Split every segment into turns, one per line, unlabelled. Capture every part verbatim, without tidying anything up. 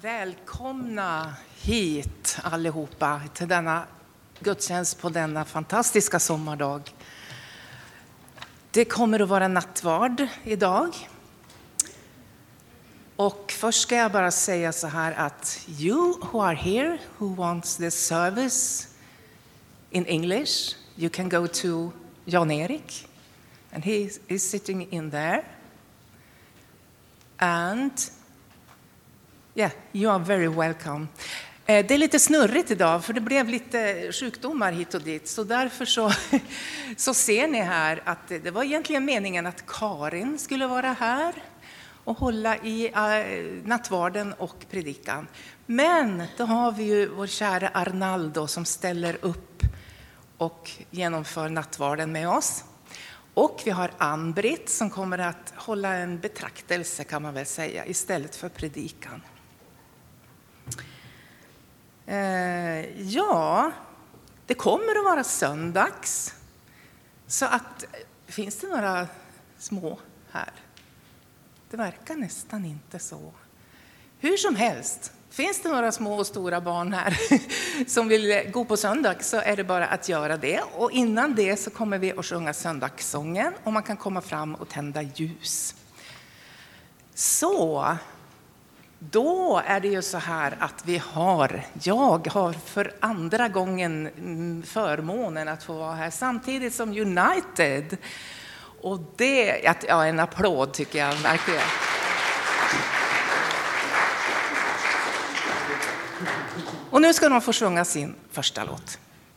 Välkomna hit allihopa till denna gudstjänst på denna fantastiska sommardag. Det kommer att vara nattvard idag. Och först ska jag bara säga så här att you who are here who wants this service in English, you can go to Jan-Erik and he is sitting in there. And yeah, you are very welcome. Det är lite snurrigt idag för det blev lite sjukdomar hit och dit. Så därför så, så ser ni här att det var egentligen meningen att Karin skulle vara här och hålla i uh, nattvarden och predikan. Men då har vi ju vår kära Arnaldo som ställer upp och genomför nattvarden med oss. Och vi har Ann-Britt som kommer att hålla en betraktelse kan man väl säga istället för predikan. Eh, ja, det kommer att vara söndags. Så att, finns det några små här? Det verkar nästan inte så. Hur som helst, finns det några små och stora barn här som vill gå på söndag så är det bara att göra det. Och innan det så kommer vi att sjunga söndagssången och man kan komma fram och tända ljus. Så, då är det ju så här att vi har, jag har för andra gången förmånen att få vara här samtidigt som United. Och det, ja, en applåd tycker jag verkligen. Och nu ska de få sjunga sin första låt.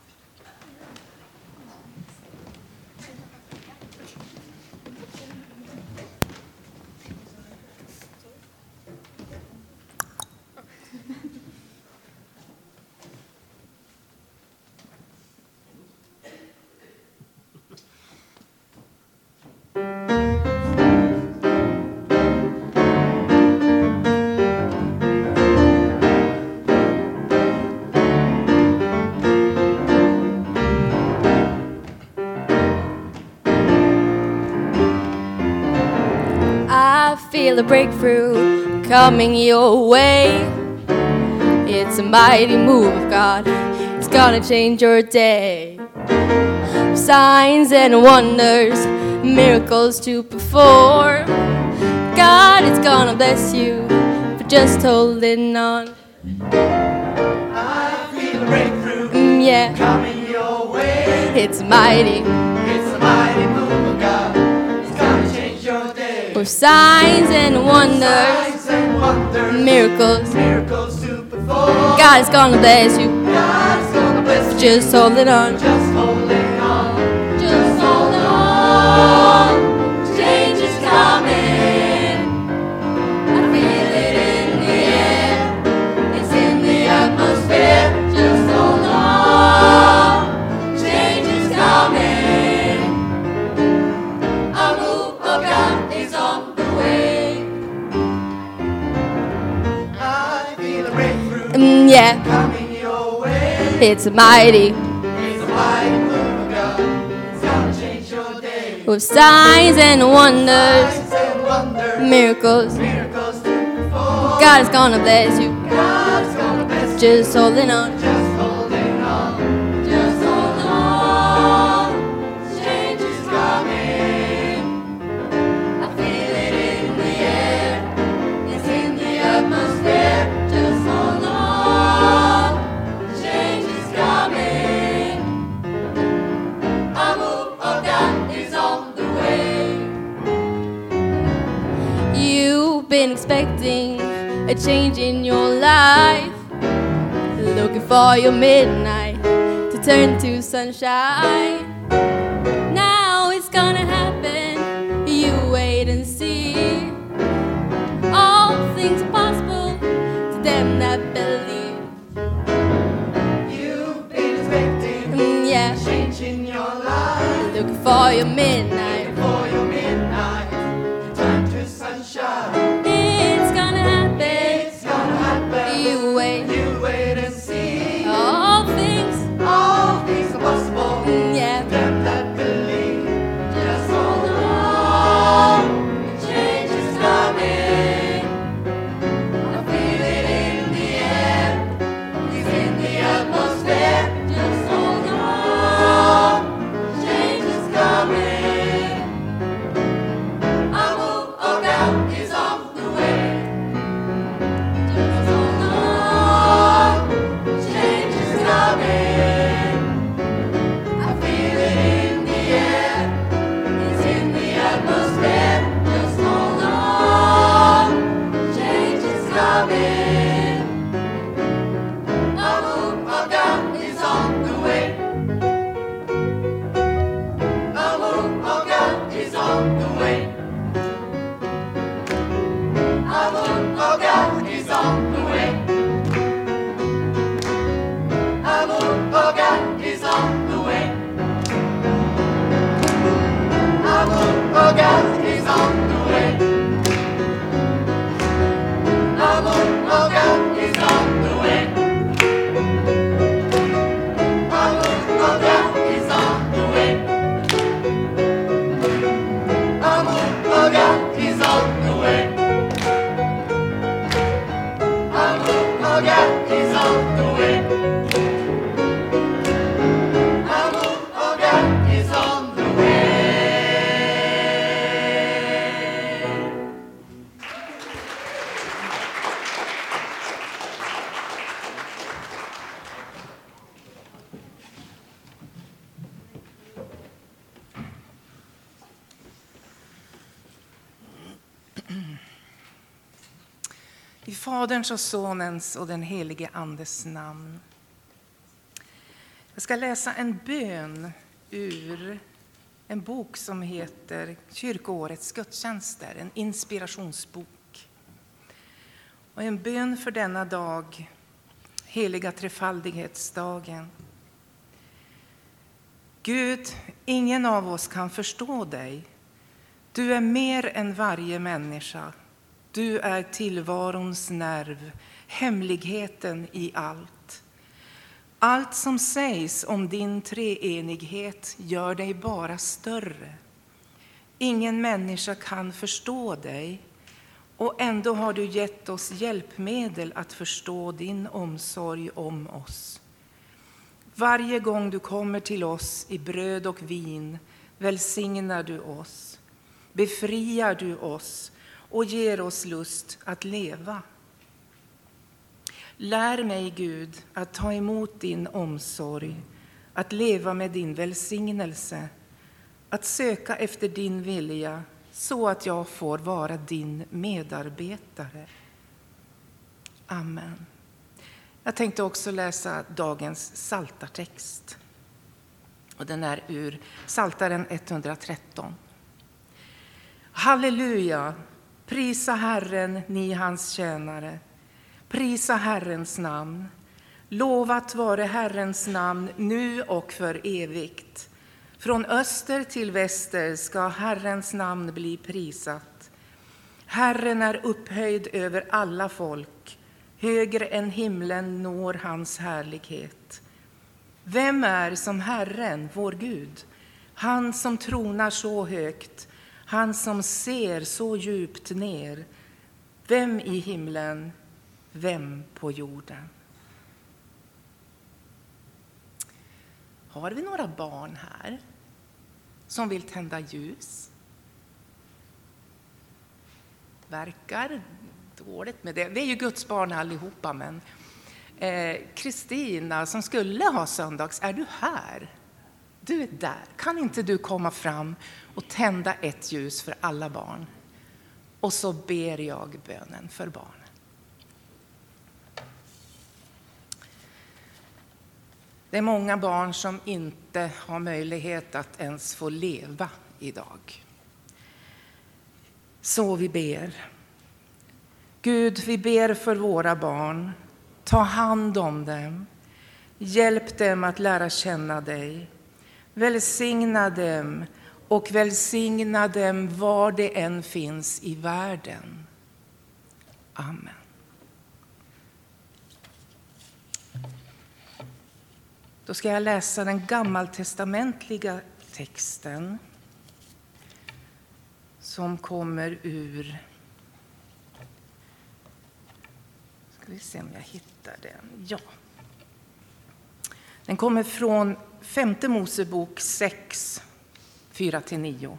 Feel a breakthrough coming your way. It's a mighty move of God. It's gonna change your day. Signs and wonders, miracles to perform. God is gonna bless you for just holding on.
I feel a breakthrough
mm, yeah.
coming your way.
It's mighty.
It's a mighty move of God. It's gonna change your day.
With signs and wonders,
Signs and wonders,
miracles,
miracles to perform.
God is gonna bless you.
God is gonna bless you.
Just hold it on.
Just holding on.
Just hold on. Change is coming. I feel it in the air. It's in the atmosphere. Just hold on. Change is coming. A move of God is on the way.
I feel a breakthrough
Mm, yeah,
coming your way.
it's mighty.
It's a mighty move of God. It's gonna change your day.
With signs and wonders,
Signs and wonders,
miracles,
miracles to perform.
God is gonna bless you.
God's gonna bless you.
Just holding on.
Just holding on.
Just hold on. Change is
Coming.
I feel it in the air. It's in the atmosphere. Just hold on. Change is coming. A move of God is on the way. You've been expecting a change in your life, looking for your midnight to turn to sunshine. Now it's gonna happen. You wait and see. All things are possible to them that believe.
You've been expecting
Mm, yeah,
change in your life.
looking for your midnight.
For your midnight, turn to sunshine.
It's gonna happen.
It's gonna happen.
You wait.
You wait and see.
All things,
All things are possible.
mm, yeah.
Them that believe. Just hold on. Change is coming. I feel it in
I Faderns och Sonens och den helige Andes namn. Jag ska läsa en bön ur en bok som heter Kyrkoårets gudstjänster, en inspirationsbok. Och en bön för denna dag, heliga trefaldighetsdagen. Gud, ingen av oss kan förstå dig. Du är mer än varje människa. Du är tillvarons nerv, hemligheten i allt. Allt som sägs om din treenighet gör dig bara större. Ingen människa kan förstå dig, och ändå har du gett oss hjälpmedel att förstå din omsorg om oss. Varje gång du kommer till oss i bröd och vin välsignar du oss, befriar du oss och ger oss lust att leva. Lär mig, Gud, att ta emot din omsorg, att leva med din välsignelse, att söka efter din vilja så att jag får vara din medarbetare. Amen. Jag tänkte också läsa dagens psaltartext. Och den är ur Psaltaren etthundratretton. Halleluja! Prisa Herren, ni hans tjänare. Prisa Herrens namn. Lovat vare Herrens namn nu och för evigt. Från öster till väster ska Herrens namn bli prisat. Herren är upphöjd över alla folk. Högre än himlen når hans härlighet. Vem är som Herren, vår Gud? Han som tronar så högt, han som ser så djupt ner. Vem i himlen, vem på jorden? Har vi några barn här som vill tända ljus? Verkar dåligt med det. Vi är ju Guds barn allihopa, men Kristina eh, som skulle ha söndags, är du här? Du är där. Kan inte du komma fram och tända ett ljus för alla barn? Och så ber jag bönen för barn. Det är många barn som inte har möjlighet att ens få leva idag. Så vi ber. Gud, vi ber för våra barn. Ta hand om dem. Hjälp dem att lära känna dig. Välsigna dem och välsigna dem var det än finns i världen. Amen. Då ska jag läsa den gammaltestamentliga texten som kommer ur... Ska vi se om jag hittar den. Ja. Den kommer från femte Mosebok sex, fyra till nio.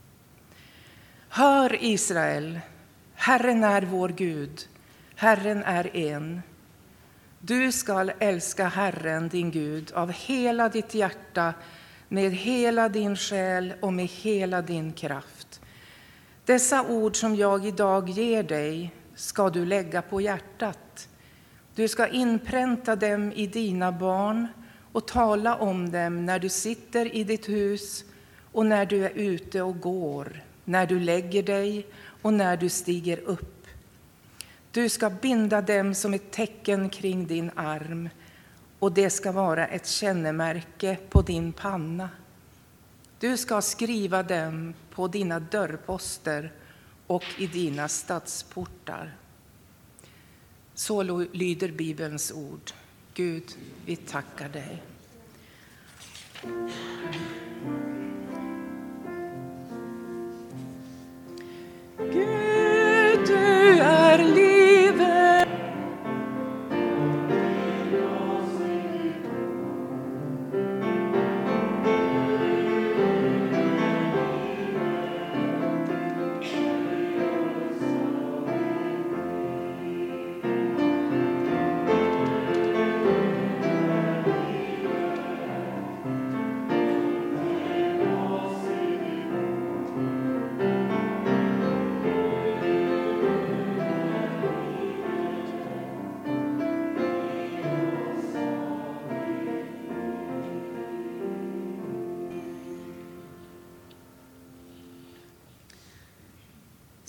Hör Israel, Herren är vår Gud, Herren är en. Du skall älska Herren din Gud av hela ditt hjärta, med hela din själ och med hela din kraft. Dessa ord som jag idag ger dig ska du lägga på hjärtat. Du ska inpränta dem i dina barn och tala om dem när du sitter i ditt hus och när du är ute och går, när du lägger dig och när du stiger upp. Du ska binda dem som ett tecken kring din arm, och det ska vara ett kännemärke på din panna. Du ska skriva dem på dina dörrposter och i dina stadsportar. Så lyder Bibelns ord. Gud, vi tackar dig. Gud, du är livet.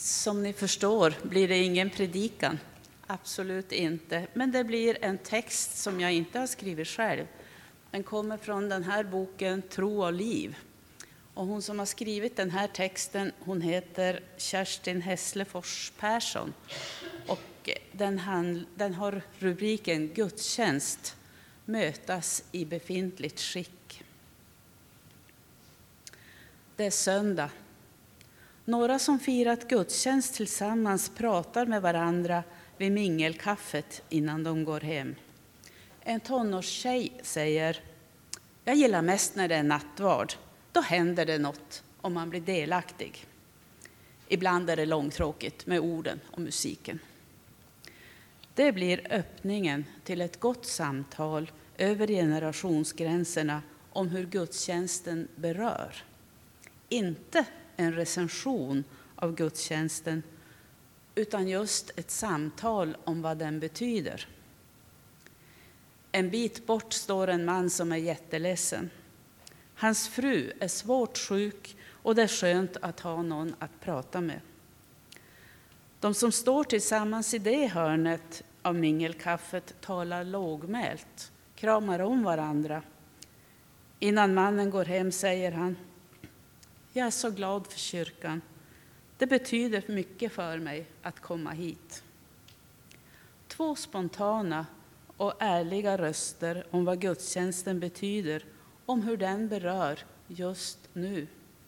Som ni förstår blir det ingen predikan. Absolut inte. Men det blir en text som jag inte har skrivit själv. Den kommer från den här boken Tro och liv. Och hon som har skrivit den här texten, hon heter Kerstin Hässlefors Persson. Och den, hand, den har rubriken Gudstjänst, mötas i befintligt skick. Det är söndag. Några som firat gudstjänst tillsammans pratar med varandra vid mingelkaffet innan de går hem. En tonårstjej säger: jag gillar mest när det är nattvard. Då händer det något om man blir delaktig. Ibland är det långtråkigt med orden och musiken. Det blir öppningen till ett gott samtal över generationsgränserna om hur gudstjänsten berör. Inte en recension av gudstjänsten, utan just ett samtal om vad den betyder. En bit bort står en man som är jätteledsen. Hans fru är svårt sjuk och det är skönt att ha någon att prata med. De som står tillsammans i det hörnet av mingelkaffet talar lågmält, kramar om varandra. Innan mannen går hem säger han: jag är så glad för kyrkan. Det betyder mycket för mig att komma hit. Två spontana och ärliga röster om vad gudstjänsten betyder, om hur den berör just nu.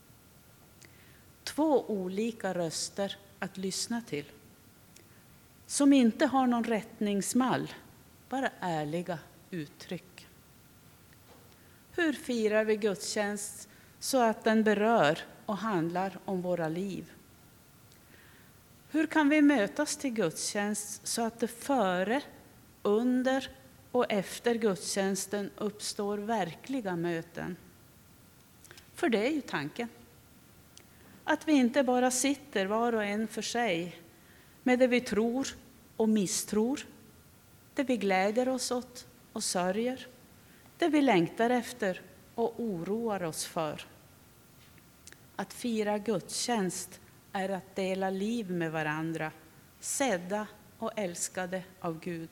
Två olika röster att lyssna till, som inte har någon rättningsmall, bara ärliga uttryck. Hur firar vi gudstjänst så att den berör och handlar om våra liv? Hur kan vi mötas till gudstjänst så att det före, under och efter gudstjänsten uppstår verkliga möten? För det är ju tanken. Att vi inte bara sitter var och en för sig med det vi tror och misstror, det vi gläder oss åt och sörjer, det vi längtar efter och oroar oss för. Att fira gudstjänst är att dela liv med varandra, sedda och älskade av Gud.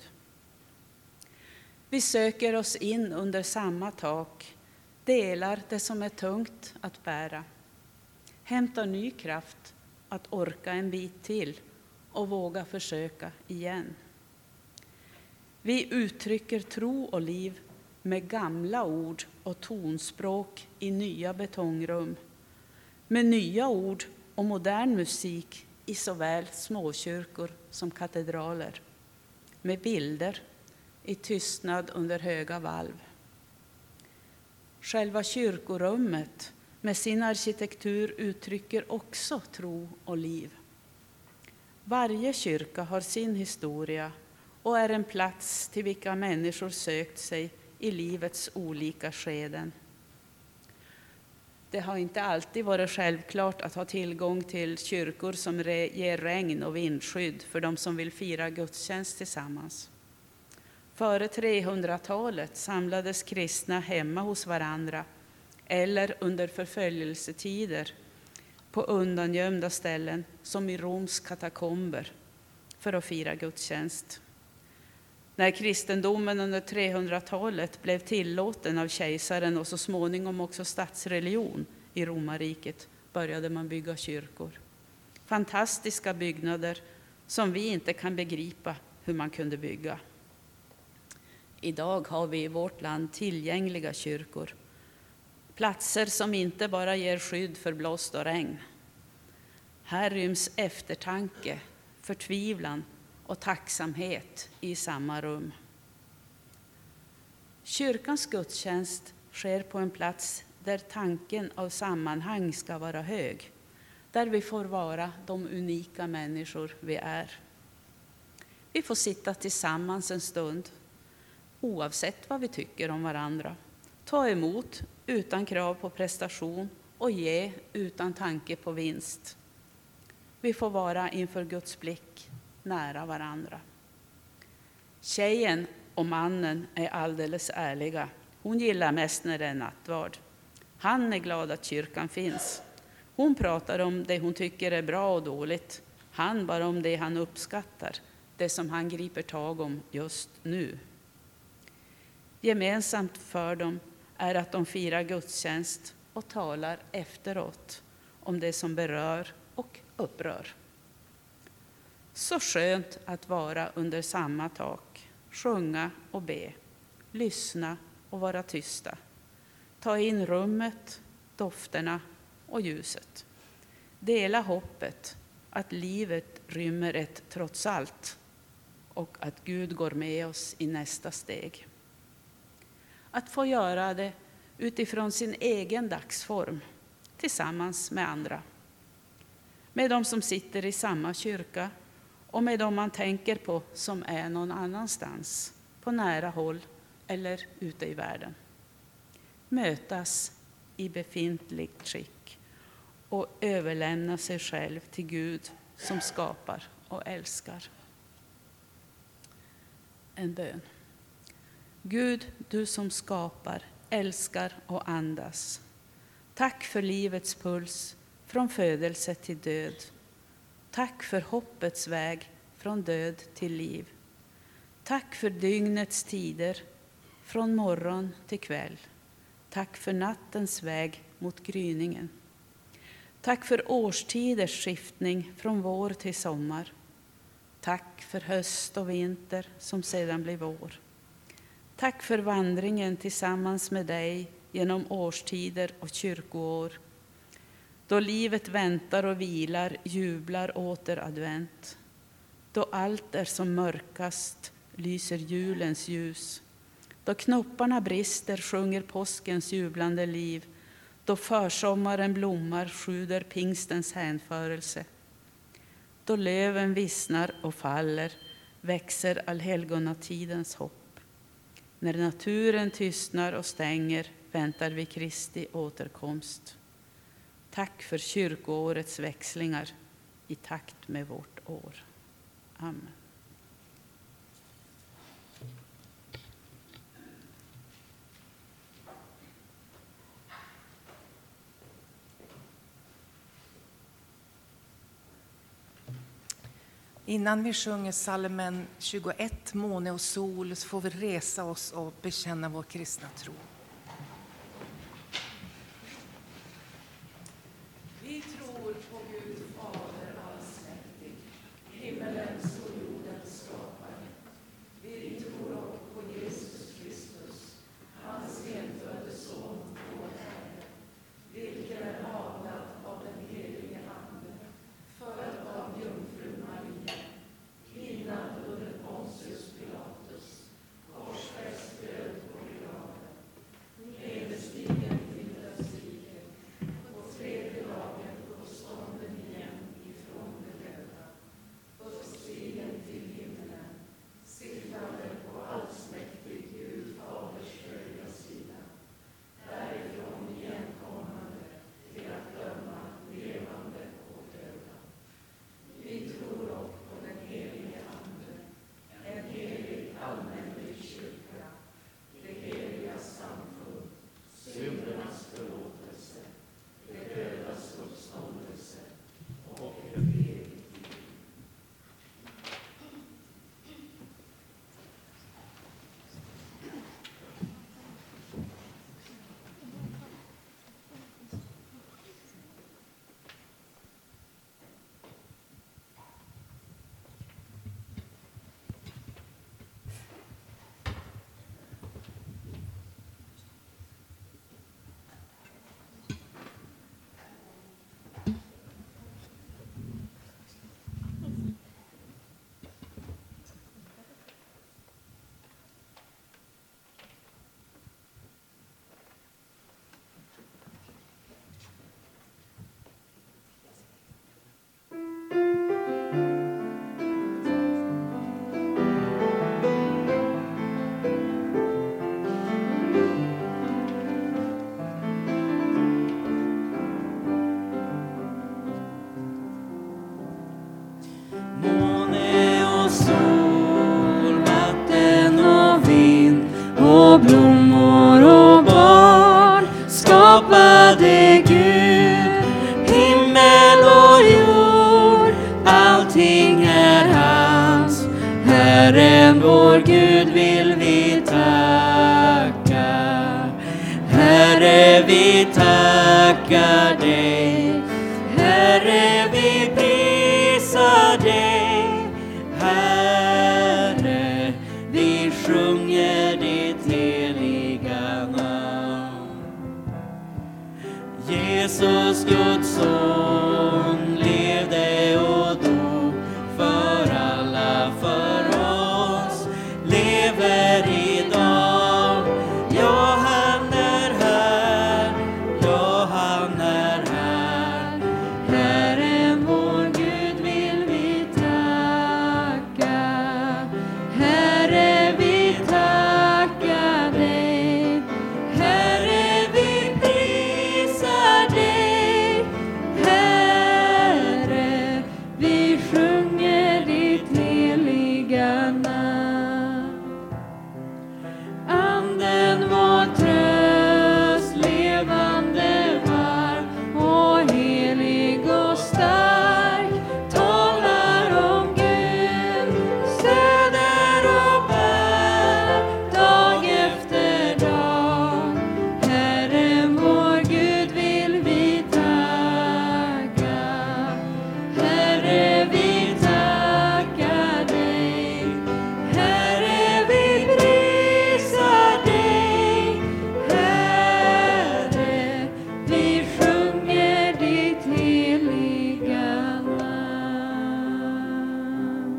Vi söker oss in under samma tak, delar det som är tungt att bära, hämtar ny kraft att orka en bit till och våga försöka igen. Vi uttrycker tro och liv med gamla ord och tonspråk i nya betongrum, med nya ord och modern musik i såväl småkyrkor som katedraler, med bilder i tystnad under höga valv. Själva kyrkorummet med sin arkitektur uttrycker också tro och liv. Varje kyrka har sin historia och är en plats till vilka människor sökt sig i livets olika skeden. Det har inte alltid varit självklart att ha tillgång till kyrkor som ger regn och vindskydd för de som vill fira gudstjänst tillsammans. Före trehundratalet samlades kristna hemma hos varandra eller under förföljelsetider på undangömda ställen som i Roms katakomber för att fira gudstjänst. När kristendomen under trehundratalet blev tillåten av kejsaren och så småningom också statsreligion i romarriket började man bygga kyrkor. Fantastiska byggnader som vi inte kan begripa hur man kunde bygga. Idag har vi i vårt land tillgängliga kyrkor. Platser som inte bara ger skydd för blåst och regn. Här ryms eftertanke, förtvivlan och tacksamhet i samma rum. Kyrkans gudstjänst sker på en plats där tanken av sammanhang ska vara hög. Där vi får vara de unika människor vi är. Vi får sitta tillsammans en stund, oavsett vad vi tycker om varandra. Ta emot utan krav på prestation och ge utan tanke på vinst. Vi får vara inför Guds blick, nära varandra. Tjejen och mannen är alldeles ärliga. Hon gillar mest när det är nattvard. Han är glad att kyrkan finns. Hon pratar om det hon tycker är bra och dåligt. Han bara om det han uppskattar, det som han griper tag om just nu. Gemensamt för dem är att de firar gudstjänst och talar efteråt om det som berör och upprör. Så skönt att vara under samma tak, sjunga och be, lyssna och vara tysta. Ta in rummet, dofterna och ljuset. Dela hoppet att livet rymmer ett trots allt och att Gud går med oss i nästa steg. Att få göra det utifrån sin egen dagsform, tillsammans med andra. Med de som sitter i samma kyrka och med de man tänker på som är någon annanstans, på nära håll eller ute i världen. Mötas i befintligt skick och överlämna sig själv till Gud som skapar och älskar. En bön. Gud, du som skapar, älskar och andas. Tack för livets puls från födelse till död. Tack för hoppets väg från död till liv. Tack för dygnets tider från morgon till kväll. Tack för nattens väg mot gryningen. Tack för årstiders skiftning från vår till sommar. Tack för höst och vinter som sedan blir vår. Tack för vandringen tillsammans med dig genom årstider och kyrkoår. Då livet väntar och vilar, jublar åter advent. Då allt är som mörkast, lyser julens ljus. Då knopparna brister, sjunger påskens jublande liv. Då försommaren blommar, sjuder pingstens hänförelse. Då löven vissnar och faller, växer allhelgonatidens hopp. När naturen tystnar och stänger, väntar vi Kristi återkomst. Tack för kyrkoårets växlingar i takt med vårt år. Amen.
Innan vi sjunger psalmen tjugoett, Måne och sol, så får vi resa oss och bekänna vår kristna tro. Vi tror på Gud Fader allsmäktig, himmelens och jordens skapare. Vi tror också på Jesus Kristus, hans enfödde son, vår Herre, vilken är avlad av den helige Ande, född av jungfru Maria, lidande under Pontius Pilatus, korsfäst, död och begraven, nederstigen till dödsriket, på tredje dagen uppstånden igen ifrån de döda, uppstigen till himlen, sittande på allsmäktig Gud Faders högra sida, därifrån igenkommande till att döma levande och döda. Vi tror också på den helige Ande, en helig allmänlig kyrka, det heliga samfund, syndernas förlåtelse, det dödas uppståndelse och ett evigt liv.
Måne och sol, vatten och vind och blommor och barn skapade Gud. Himmel och jord, allt vår Gud vill vi tacka. Herre, vi tackar dig. Herre, vi prisar dig. Herre, vi sjunger ditt heliga namn. Jesus, Guds son, levde och dog för alla, för oss, lever idag. Ja, han är här, ja, han är här. Herren vår Gud vill vi tacka. Herre, vi tackar dig. Herre, vi prisar dig. Herre, vi sjunger ditt heliga namn. Anden vår tröst, levande varm och helig och stark, talar om Gud, stöder och bär dag efter dag. Herren vår Gud vill vi tacka. Herre, vi tackar dig. Herre, vi prisar dig. Herre, vi sjunger ditt heliga namn.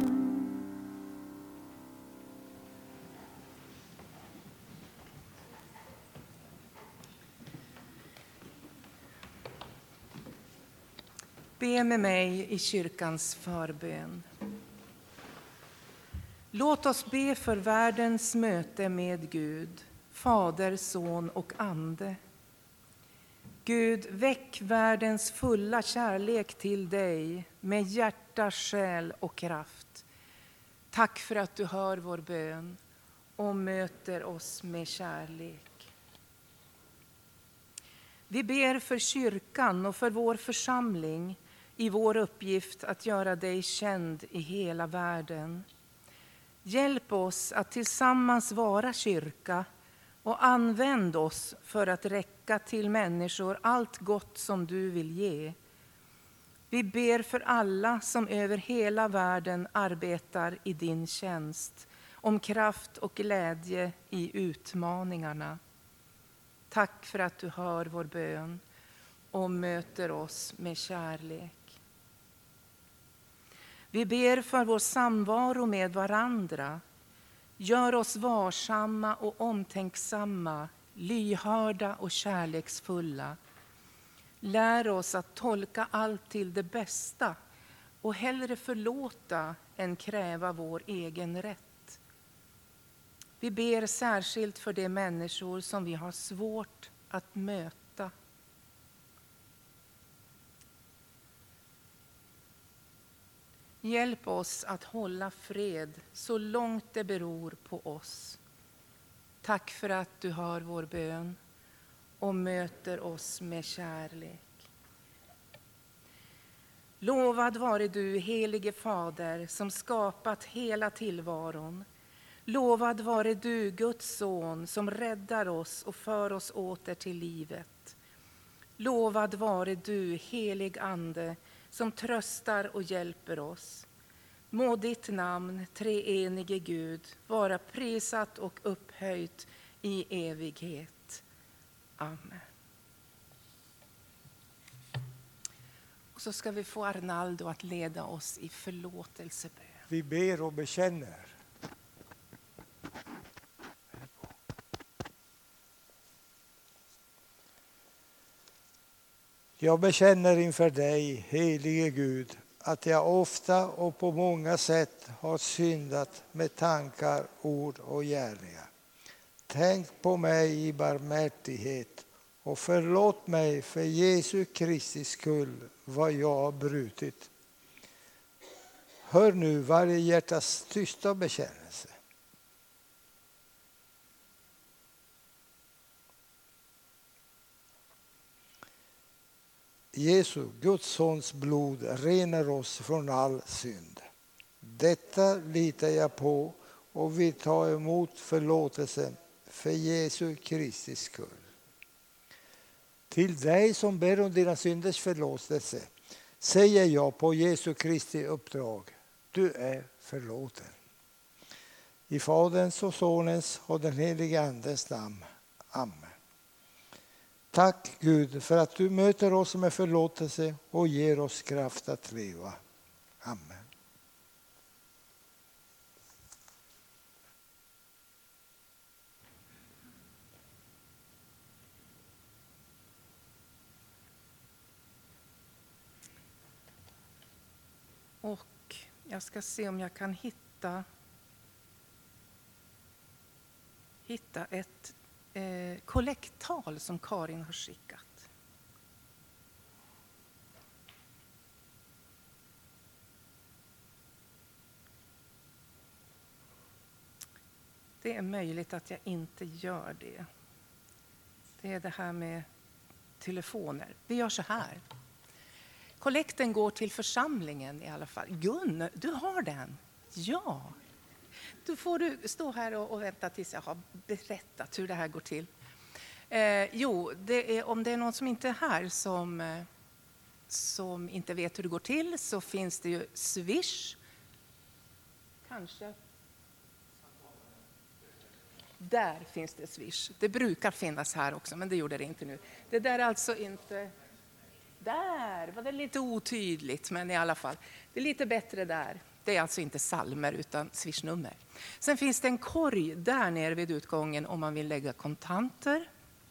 Be med mig i kyrkans förbön. Låt oss be för världens möte med Gud, Fader, Son och Ande. Gud, väck världens fulla kärlek till dig med hjärta, själ och kraft. Tack för att du hör vår bön och möter oss med kärlek. Vi ber för kyrkan och för vår församling i vår uppgift att göra dig känd i hela världen. Hjälp oss att tillsammans vara kyrka och använd oss för att räcka till människor allt gott som du vill ge. Vi ber för alla som över hela världen arbetar i din tjänst, om kraft och glädje i utmaningarna. Tack för att du hör vår bön och möter oss med kärlek. Vi ber för vår samvaro med varandra. Gör oss varsamma och omtänksamma, lyhörda och kärleksfulla. Lär oss att tolka allt till det bästa och hellre förlåta än kräva vår egen rätt. Vi ber särskilt för de människor som vi har svårt att möta. Hjälp oss att hålla fred så långt det beror på oss. Tack för att du hör vår bön och möter oss med kärlek. Lovad vare du, helige Fader, som skapat hela tillvaron. Lovad vare du, Guds son, som räddar oss och för oss åter till livet. Lovad vare du, helig Ande, som tröstar och hjälper oss. Må ditt namn, treenige Gud, vara prisat och upphöjt i evighet. Amen. Och så ska vi få Arnaldo att leda oss i förlåtelsebön.
Vi ber och bekänner. Jag bekänner inför dig, helige Gud, att jag ofta och på många sätt har syndat med tankar, ord och gärningar. Tänk på mig i barmhärtighet och förlåt mig för Jesu Kristi skull vad jag har brutit. Hör nu varje hjärtas tysta bekännelse. Jesu, Guds sons blod, renar oss från all synd. Detta litar jag på och vi tar emot förlåtelsen för Jesu Kristi skull. Till dig som ber om dina synders förlåtelse säger jag på Jesu Kristi uppdrag: du är förlåten. I Faderns och Sonens och den helige Andens namn. Amen. Tack Gud för att du möter oss med förlåtelse och ger oss kraft att leva. Amen.
Och jag ska se om jag kan hitta, hitta ett eh, kollekttal som Karin har skickat. Det är möjligt att jag inte gör det. Det är det här med telefoner. Vi gör så här. Kollekten går till församlingen i alla fall. Gun, du har den? Ja. Då får du stå här och, och vänta tills jag har berättat hur det här går till. Eh, jo, det är, om det är någon som inte är här som, eh, som inte vet hur det går till, så finns det ju Swish. Kanske. Där finns det Swish. Det brukar finnas här också, men det gjorde det inte nu. Det där är alltså inte... Där var det lite otydligt, men i alla fall. Det är lite bättre där. Det är alltså inte salmer utan swishnummer. Sen finns det en korg där nere vid utgången om man vill lägga kontanter.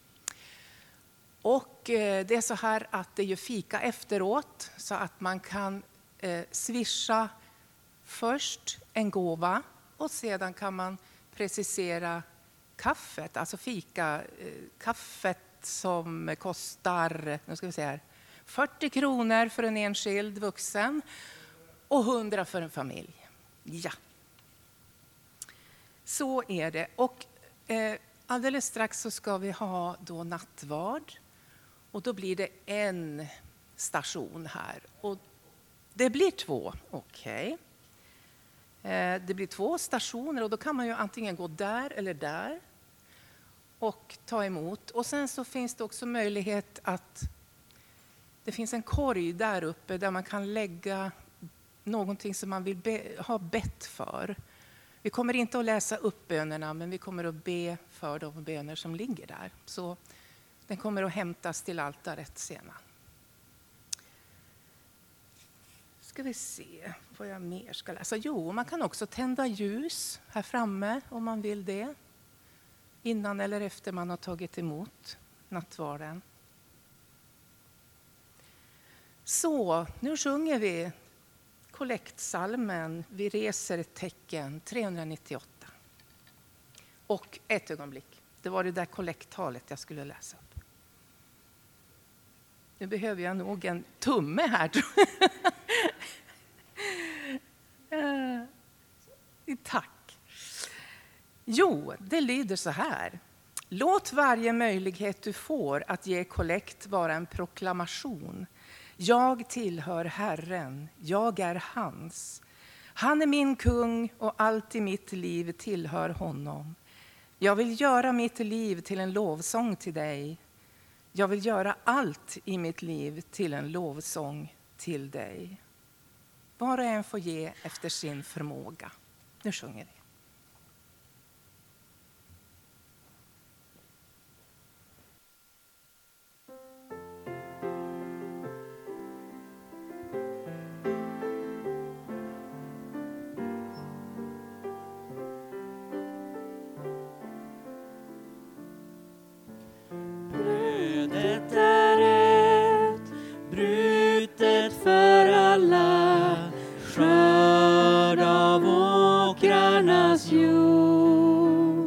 Och det är så här att det är fika efteråt, så att man kan eh, swisha först en gåva och sedan kan man precisera kaffet, alltså fika, eh, kaffet som kostar, nu ska vi se här, fyrtio kronor för en enskild vuxen och hundra för en familj. Ja. Så är det. Och eh, alldeles strax så ska vi ha då nattvard. Och då blir det en station här. Och det blir två. Okej. Okay. Eh, det blir två stationer och då kan man ju antingen gå där eller där och ta emot. Och sen så finns det också möjlighet att det finns en korg där uppe där man kan lägga någonting som man vill be, ha bett för. Vi kommer inte att läsa upp bönerna, men vi kommer att be för de böner som ligger där. Så den kommer att hämtas till altaret senare. Ska vi se vad jag mer ska läsa. Jo, man kan också tända ljus här framme om man vill det. Innan eller efter man har tagit emot nattvarden. Så, nu sjunger vi kollektsalmen Vi reser ett tecken trehundranittioåtta. Och ett ögonblick, det var det där kollekttalet jag skulle läsa upp. Nu behöver jag nog en tumme här, tror jag. Tack. Jo, det lyder så här. Låt varje möjlighet du får att ge kollekt vara en proklamation. Jag tillhör Herren, jag är hans. Han är min kung och allt i mitt liv tillhör honom. Jag vill göra mitt liv till en lovsång till dig. Jag vill göra allt i mitt liv till en lovsång till dig. Var och en får ge efter sin förmåga. Nu sjunger vi.
Brödet är ett, brutet för alla, skörd av åkrarnas jord.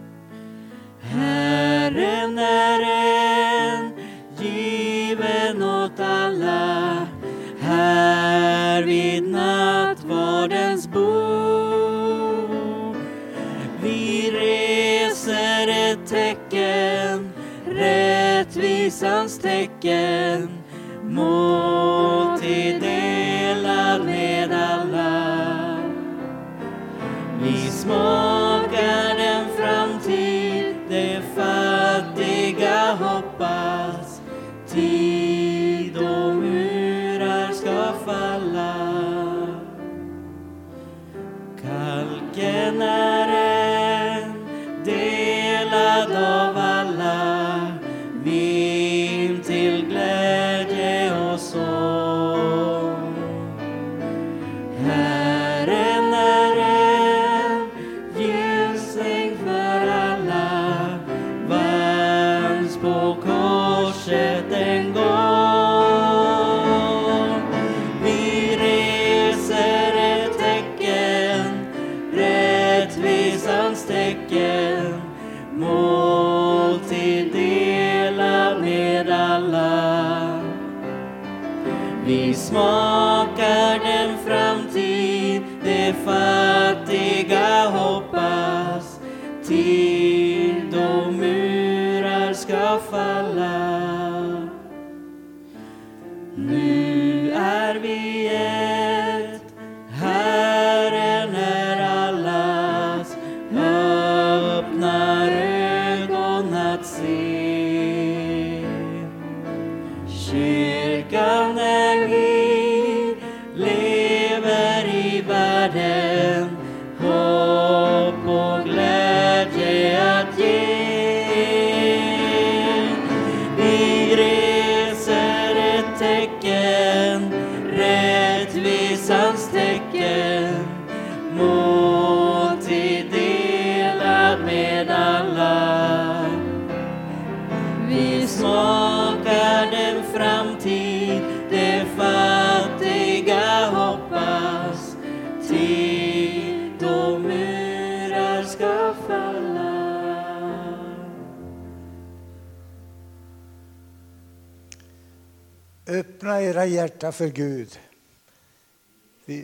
Herren är en, given åt alla, här vid nattvardens bord. Vi reser ett tecken, rättvisans tecken, måltid delad med alla. Vi smakar den framtid, de fattiga hoppas, tid och murar ska falla. Kalken är en delad av alla, vin till glädje och sång. Herren är en ljusning för alla, vanns på korset en gång. Vi reser ett tecken, rättvisans tecken, måltid delad med alla. Vi smakar den framtid, de fattiga hoppas, tid då murar ska falla. Nu är vi ett, Herren är allas, öppnar ögon att se. Kyrkan är vi, lever i världen, hopp och glädje att ge. Vi reser ett tecken, rättvisans tecken, måltid delad med alla. Vi smakar den framtid, de fattiga hoppas, tid då murar ska falla.
Öppna era hjärtan för Gud. Vi...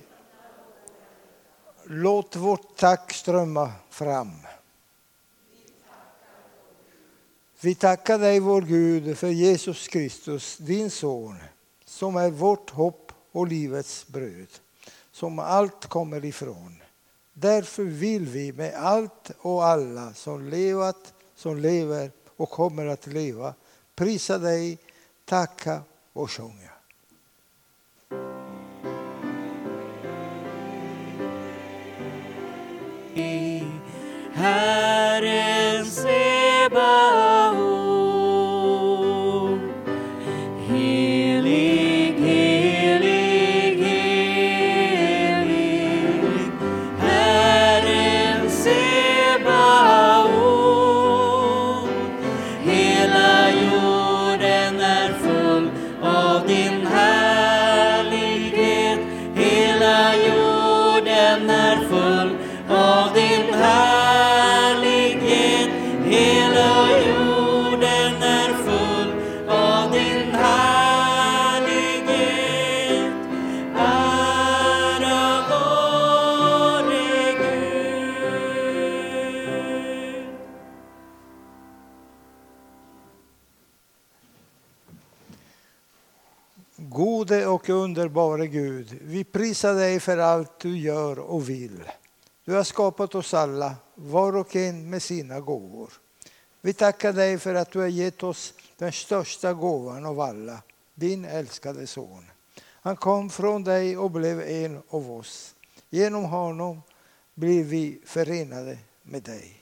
Låt vårt tack strömma fram. Vi tackar dig, vår Gud, för Jesus Kristus, din son, som är vårt hopp och livets bröd, som allt kommer ifrån. Därför vill vi med allt och alla som levat, som lever och kommer att leva, prisa dig, tacka och sjunga.
Herren Sebaot, helig, helig, helig. Herren Sebaot, hela jorden är full av din härlighet. Hela jorden är full av din härlighet. Hela jorden är full av din härlighet. Ära vare Gud.
Gode och underbara Gud, vi prisar dig för allt du gör och vill. Du har skapat oss alla, var och en med sina gåvor. Vi tackar dig för att du har gett oss den största gåvan av alla, din älskade son. Han kom från dig och blev en av oss. Genom honom blir vi förenade med dig.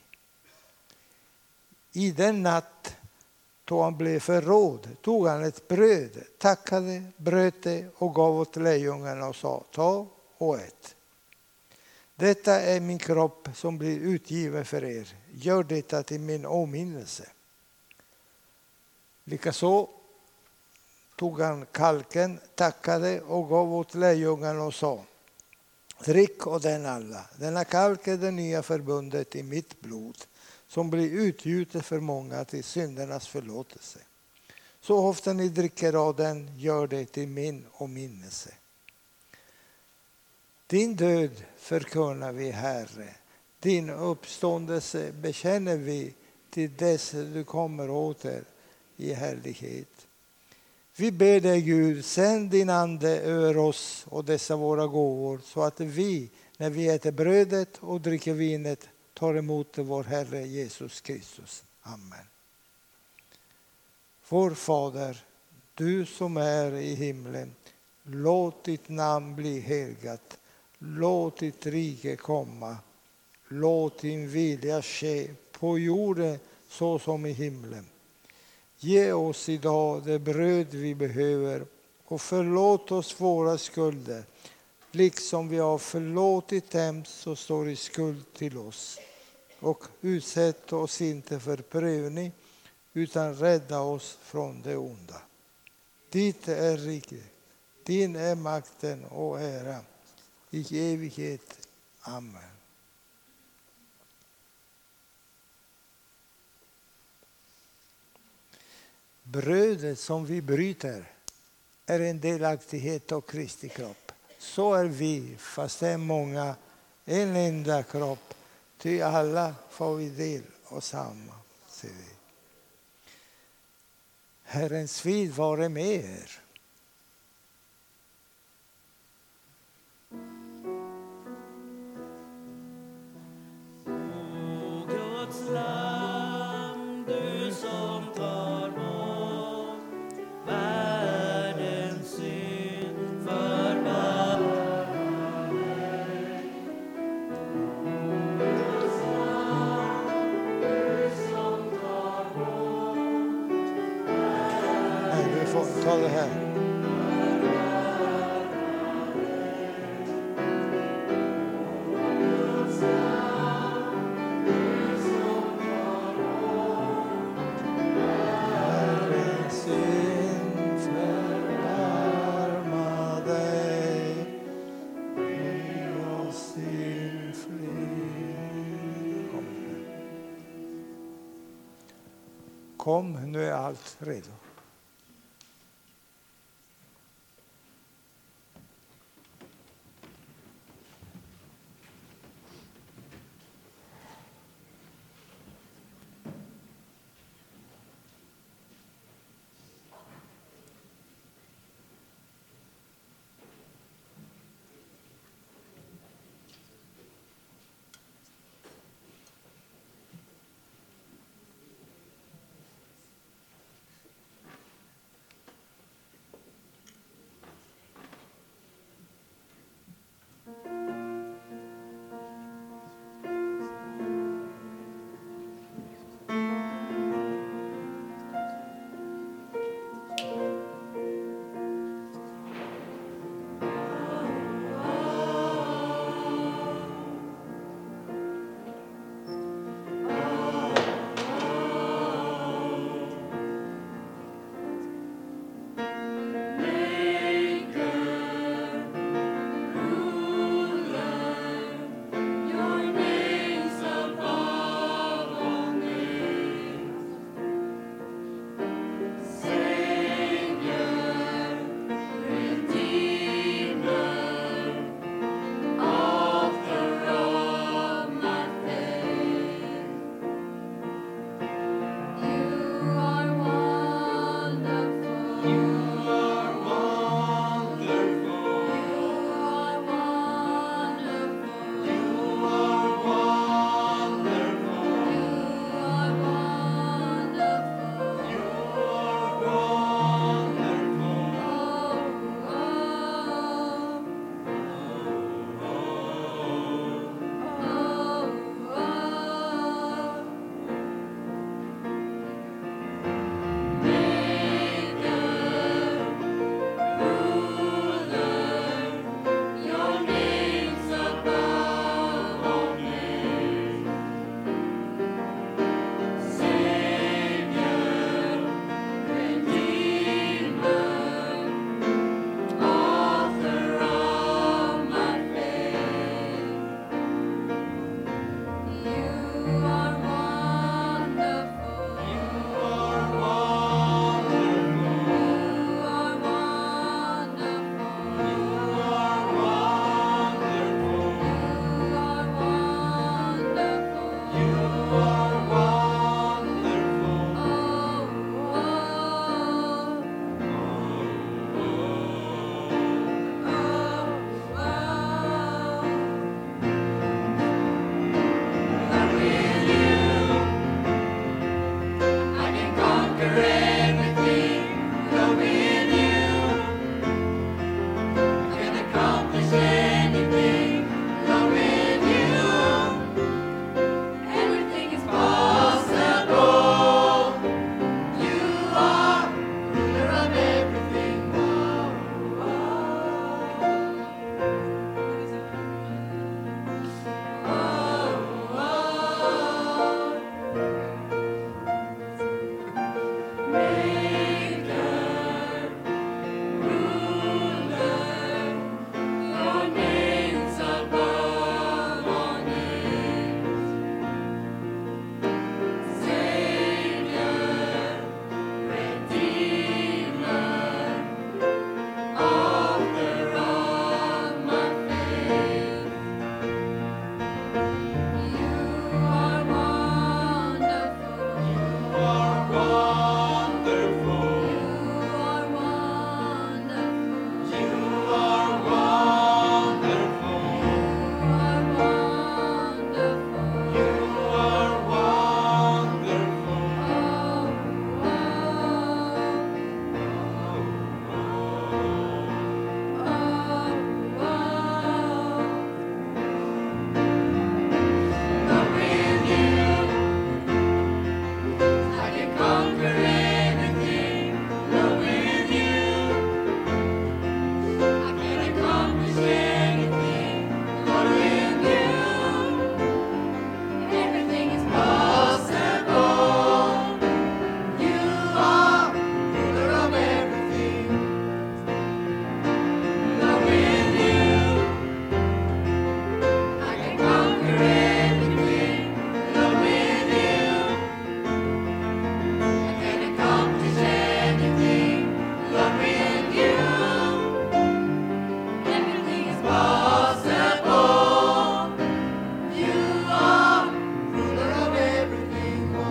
I den natt då han blev förråd tog han ett bröd, tackade, bröt det och gav åt lärjungarna och sa: ta och ät. Detta är min kropp som blir utgiven för er. Gör detta till min åminnelse. Likaså tog han kalken, tackade och gav åt lärjungarna och sa: drick och den alla. Denna kalk är det nya förbundet i mitt blod, som blir utgjutet för många till syndernas förlåtelse. Så ofta ni dricker av den, gör det till min åminnelse. Din död förkunnar vi, Herre. Din uppståndelse bekänner vi till dess du kommer åter i härlighet. Vi ber dig, Gud, sänd din ande över oss och dessa våra gåvor, så att vi, när vi äter brödet och dricker vinet tar emot vår Herre Jesus Kristus. Amen. Vår Fader, du som är i himlen, låt ditt namn bli helgat. Låt ditt rike komma. Låt din vilja ske på jorden så som i himlen. Ge oss idag det bröd vi behöver och förlåt oss våra skulder, liksom vi har förlåtit dem som står i skuld till oss. Och utsätt oss inte för prövning, utan rädda oss från det onda. Ditt är riket, din är makten och ära, i evighet. Amen. Brödet som vi bryter är en delaktighet av Kristi kropp. Så är vi, fast det är många, en enda kropp. Ty alla får vi del av samma, säger vi. Herrens frid vare med er.
O Guds lam, du som tar bort världens synd, förbarma dig. O Guds lam, du som tar bort
Nej, vi får ta det här. Herrens synd förbarma dig, ge oss din frid. Kom. Kom, nu är allt redo.
conquer everything, Lord, with you. I can accomplish anything, Lord, with you. Everything is possible. You are ruler of everything. Oh, oh, oh. Maker, ruler, your name's above all names. Savior, Redeemer, author of my faith. You are wonderful. You are wonderful. You are wonderful. You are wonderful. You are I can conquer everything, Lord, with you. I can accomplish anything, Lord, with you. Everything is possible. You are ruler of everything, Lord, with you. I can conquer everything, Lord, with you. I can accomplish anything, Lord, with you. Everything is possible. You are ruler of everything. Oh,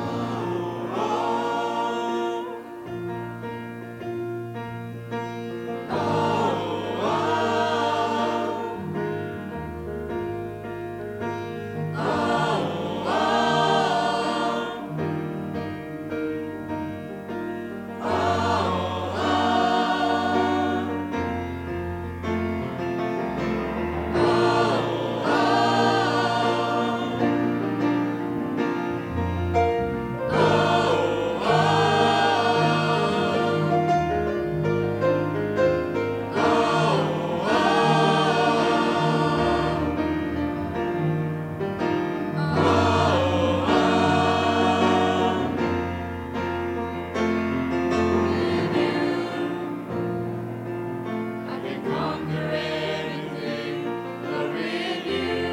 I can conquer anything, Lord, with you.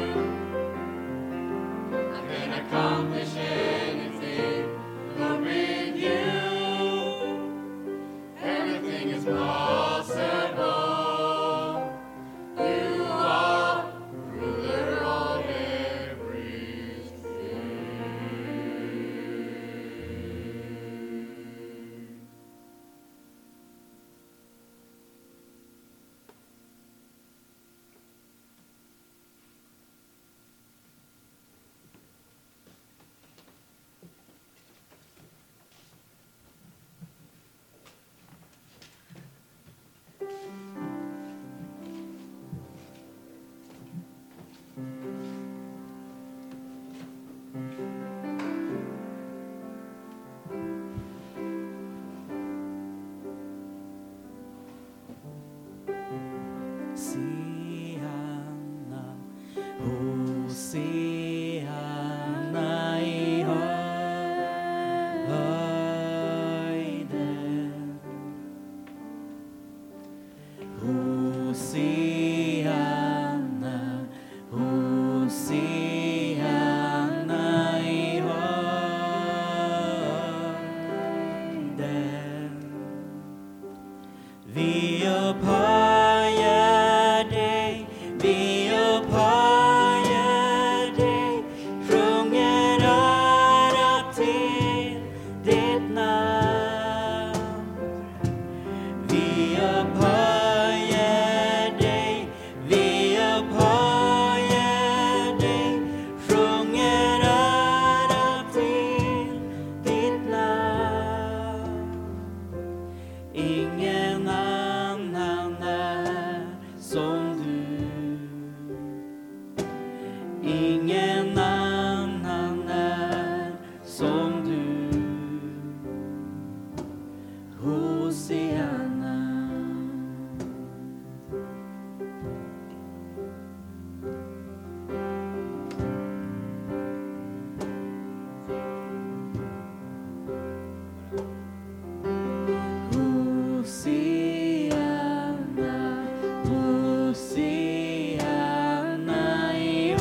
I can accomplish anything, Lord, with you. Everything is possible. You are ruler of everything.
Hosianna, Hosianna i höjden. Hosianna, Hosianna i höjden. Vi upphöjer dig, vi upphöjer dig, sjunger ära till ditt namn. Vi upphöjer dig, vi upphöjer dig, sjunger ära till ditt namn. ingen annan är som du. Ingen annan är som du. Hosianna. Hosianna, Hosianna i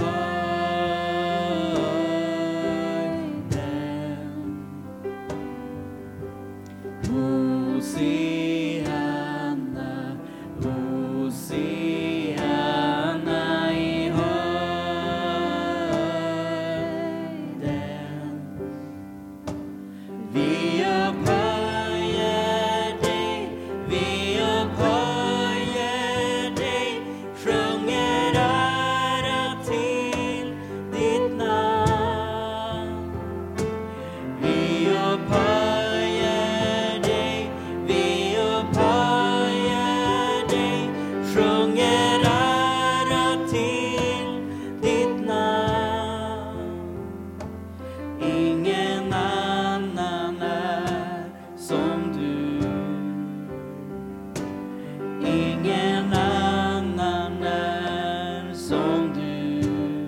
höjden. Hosianna, Hosianna i höjden. Vi upphöjer dig, vi upphöjer dig, sjunger ära till ditt namn. Vi upphöjer dig, vi upphöjer dig, sjunger ära till ditt namn. Ingen annan är som du. Ingen annan är som du.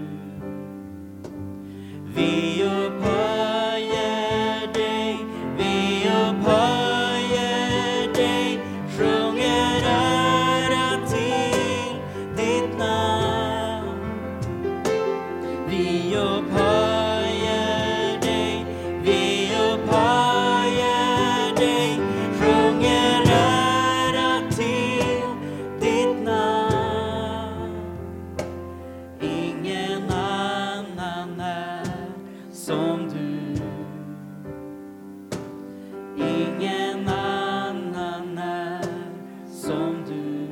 Vi upphöjer dig, vi upphöjer dig, sjunger ära till ditt namn. Vi upphöjer dig, vi upphöjer dig, sjunger ära till ditt namn. Ingen annan är som du. Ingen annan är som du.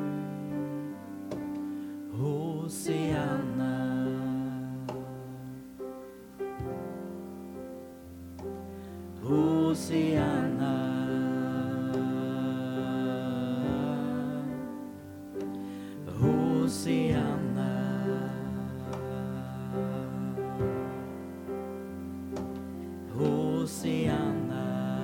Hosianna. Hosianna. Hosianna. Hosianna.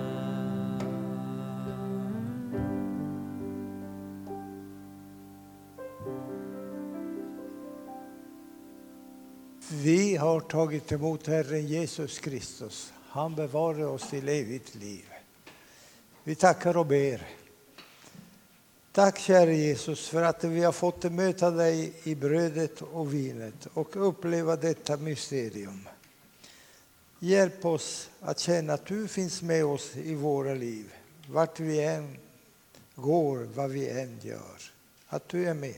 Vi har tagit emot Herren Jesus Kristus. Han bevarar oss till evigt liv. Vi tackar och ber. Tack kära Jesus för att vi har fått möta dig i brödet och vinet och uppleva detta mysterium. Hjälp oss att känna att du finns med oss i våra liv. Vart vi än går, vad vi än gör. Att du är med.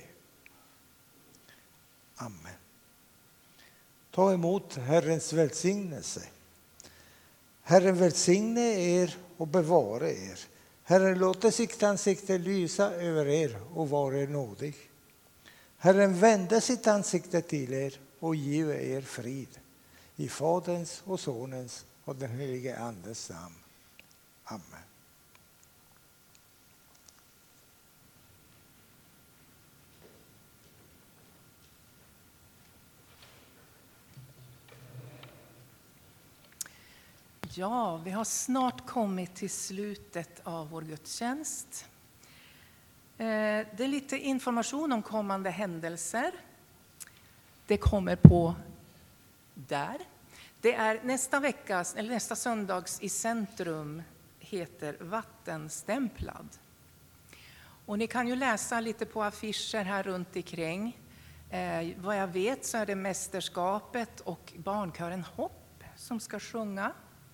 Amen. Ta emot Herrens välsignelse. Herren välsigne er och bevara er. Herren låter sitt ansikte lysa över er och vara er nådig. Herren vände sitt ansikte till er och give er frid. I Faderns och Sonens och den helige Andes namn. Amen.
Ja, vi har snart kommit till slutet av vår gudstjänst. Det är lite information om kommande händelser. Det kommer på där. Det är nästa veckas, eller nästa söndags i centrum heter Vattenstämplad. Och ni kan ju läsa lite på affischer här runt omkring. Eh, vad jag vet så är det mästerskapet och barnkören Hopp som ska sjunga.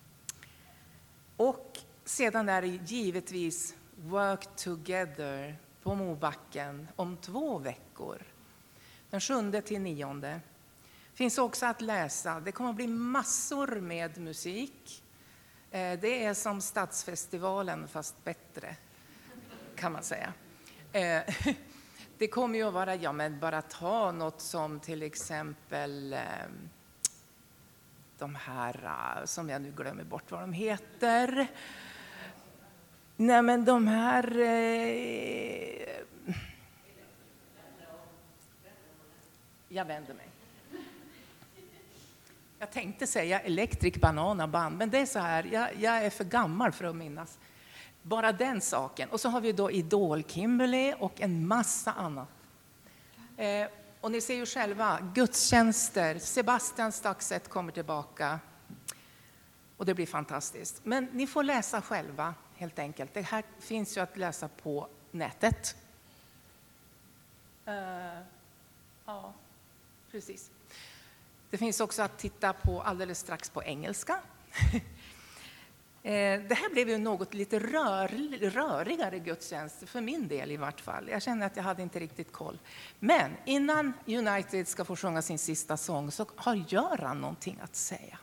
Och sedan är det givetvis Work Together på Mobacken om två veckor. Den sjunde till nionde. Finns också att läsa. Det kommer att bli massor med musik. Det är som Stadsfestivalen fast bättre, kan man säga. Det kommer ju att vara, ja men bara ta något som till exempel de här som jag nu glömmer bort vad de heter. Nej, men de här... Eh... Jag vänder mig. Jag tänkte säga Electric Banana Band, men det är så här, jag, jag är för gammal för att minnas. Bara den saken. Och så har vi då Idol Kimberly och en massa annat. Eh, och ni ser ju själva, gudstjänster, Sebastian Staxet kommer tillbaka. Och det blir fantastiskt. Men ni får läsa själva, helt enkelt. Det här finns ju att läsa på nätet. Uh, ja, precis. Det finns också att titta på alldeles strax på engelska. Det här blev ju något lite rör, rörigare gudstjänst, för min del i vart fall. Jag känner att jag hade inte riktigt koll. Men innan United ska få sjunga sin sista sång så har Göran någonting att säga.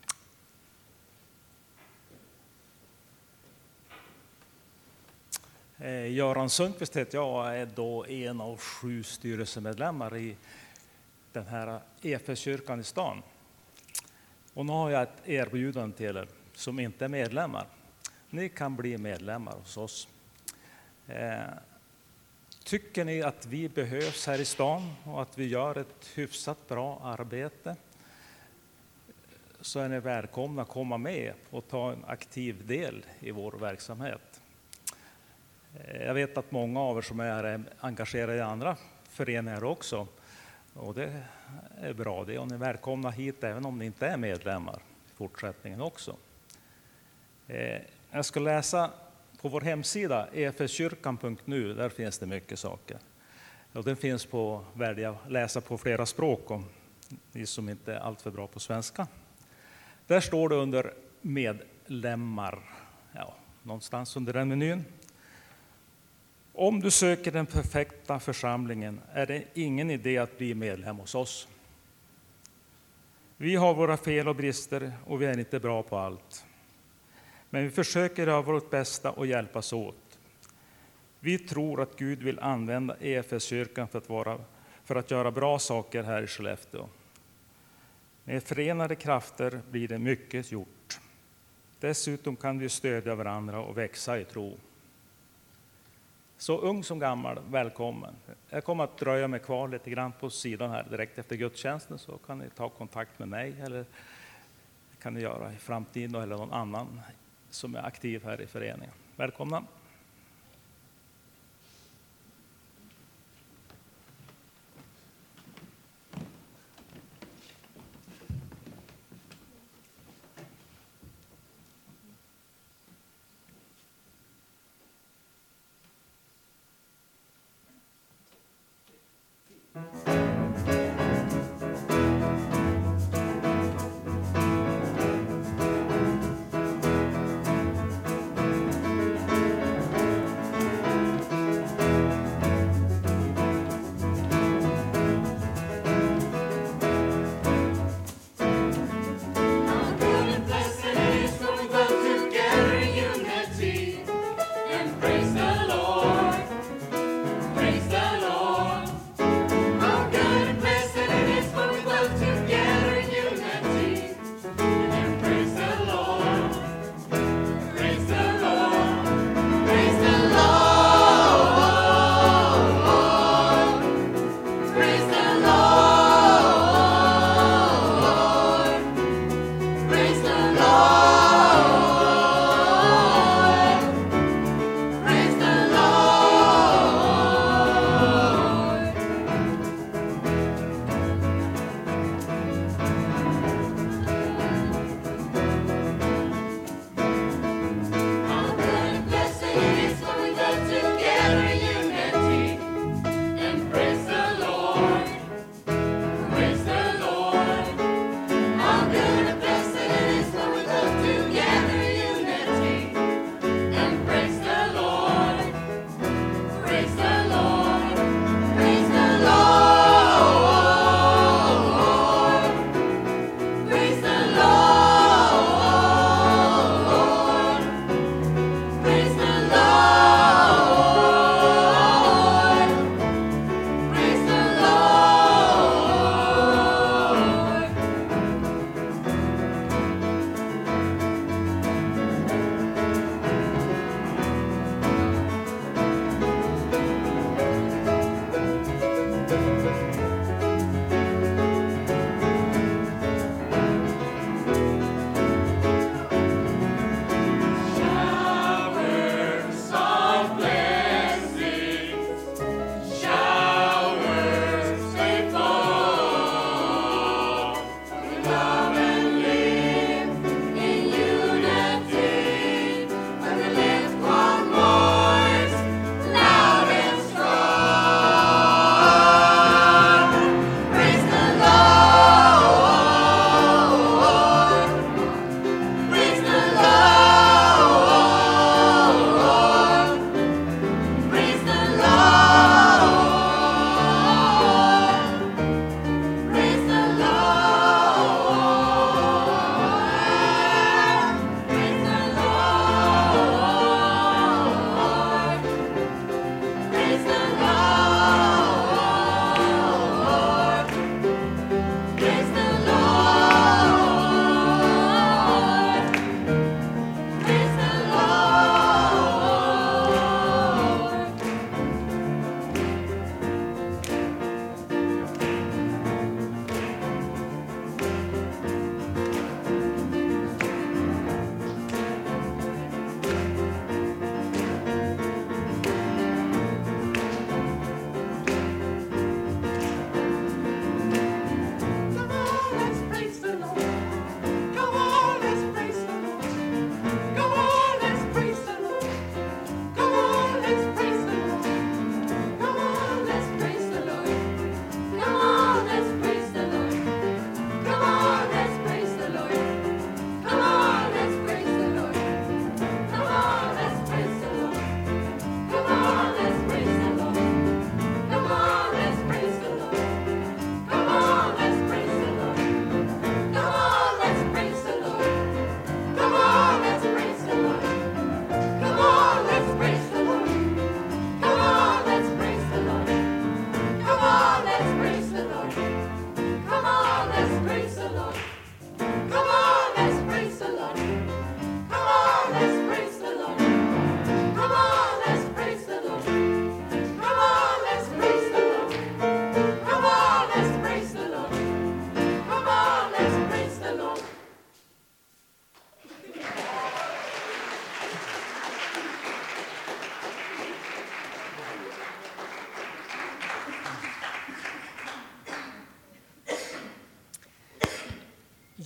Göran Sundqvist heter jag, är då en av sju styrelsemedlemmar i den här E F S-kyrkan i stan. Och nu har jag ett erbjudande till er som inte är medlemmar. Ni kan bli medlemmar hos oss. Eh, tycker ni att vi behövs här i stan och att vi gör ett hyfsat bra arbete, så är ni välkomna att komma med och ta en aktiv del i vår verksamhet. Eh, jag vet att många av er som är, är engagerade i andra föreningar också. Och det är bra det, och ni är välkomna hit även om ni inte är medlemmar i fortsättningen också. Eh, jag ska läsa på vår hemsida e f s kyrkan punkt n u, där finns det mycket saker. Och den finns på välja läsa på flera språk om ni som inte är allt för bra på svenska. Där står det under medlemmar, ja, någonstans under den menyn. Om du söker den perfekta församlingen är det ingen idé att bli medlem hos oss. Vi har våra fel och brister och vi är inte bra på allt. Men vi försöker göra vårt bästa och hjälpas åt. Vi tror att Gud vill använda E F S-kyrkan för att, vara, för att göra bra saker här i Skellefteå. Med förenade krafter blir det mycket gjort. Dessutom kan vi stödja varandra och växa i tro. Så ung som gammal, välkommen. Jag kommer att dröja mig kvar lite grann på sidan här direkt efter gudstjänsten, så kan ni ta kontakt med mig eller kan ni göra i framtiden eller någon annan som är aktiv här i föreningen. Välkomna!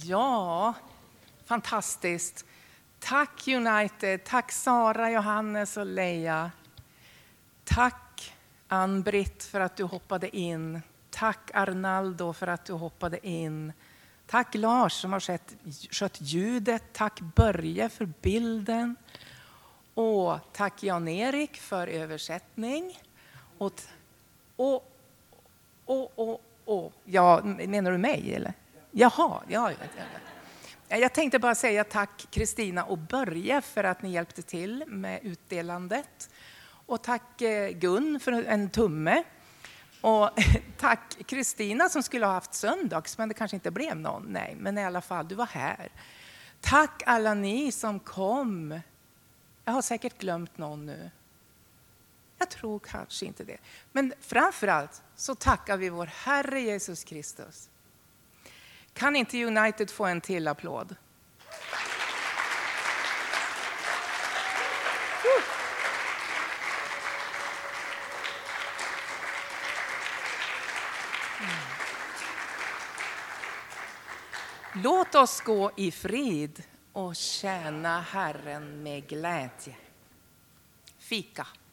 Ja, fantastiskt. Tack United, tack Sara, Johannes och Leia. Tack Ann-Britt för att du hoppade in. Tack Arnaldo för att du hoppade in. Tack Lars som har skött, skött ljudet. Tack Börje för bilden. Och tack Jan-Erik för översättning. Och, och, och, och, och. Ja, menar du mig eller? Jaha, ja, jag vet inte. Jag tänkte bara säga tack Kristina och Börje för att ni hjälpte till med utdelandet. Och tack Gun för en tumme. Och tack Kristina som skulle ha haft söndags, men det kanske inte blev någon. Nej, men i alla fall, du var här. Tack alla ni som kom. Jag har säkert glömt någon nu. Jag tror kanske inte det. Men framförallt så tackar vi vår Herre Jesus Kristus. Kan inte United få en till applåd? Låt oss gå i frid och tjäna Herren med glädje. Fika.